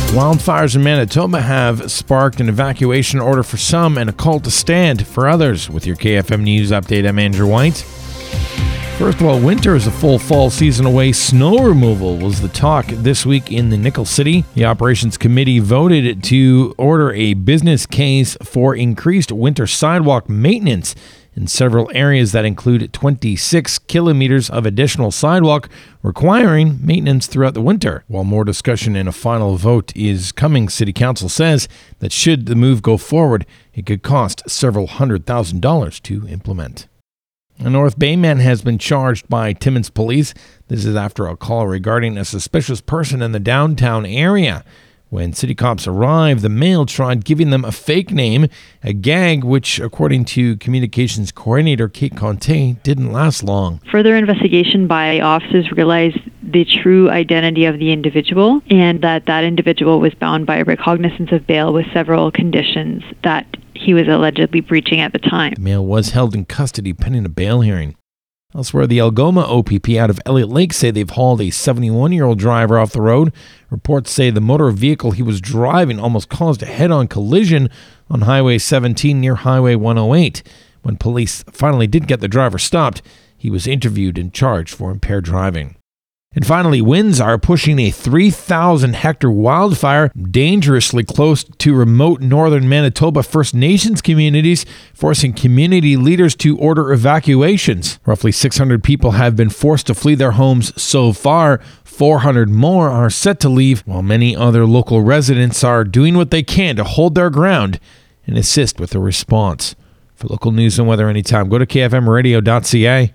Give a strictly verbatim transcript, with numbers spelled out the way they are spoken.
Wildfires in Manitoba have sparked an evacuation order for some and a call to stand for others. With your K F M News update, I'm Andrew White. First, while winter is a full fall season away, snow removal was the talk this week in the Nickel City. The Operations Committee voted to order a business case for increased winter sidewalk maintenance in several areas that include twenty-six kilometers of additional sidewalk requiring maintenance throughout the winter. While more discussion and a final vote is coming, City Council says that should the move go forward, it could cost several hundred thousand dollars to implement. A North Bay man has been charged by Timmins Police. This is after a call regarding a suspicious person in the downtown area. When city cops arrived, the male tried giving them a fake name, a gag which, according to communications coordinator Kate Conte, didn't last long. Further investigation by officers realized the true identity of the individual and that that individual was bound by a recognizance of bail with several conditions that he was allegedly breaching at the time. The male was held in custody pending a bail hearing. Elsewhere, the Algoma O P P out of Elliott Lake say they've hauled a seventy-one-year-old driver off the road. Reports say the motor vehicle he was driving almost caused a head-on collision on Highway seventeen near Highway one oh eight. When police finally did get the driver stopped, he was interviewed and charged for impaired driving. And finally, winds are pushing a three thousand hectare wildfire dangerously close to remote northern Manitoba First Nations communities, forcing community leaders to order evacuations. Roughly six hundred people have been forced to flee their homes so far. four hundred more are set to leave, while many other local residents are doing what they can to hold their ground and assist with the response. For local news and weather anytime, go to K F M radio dot C A.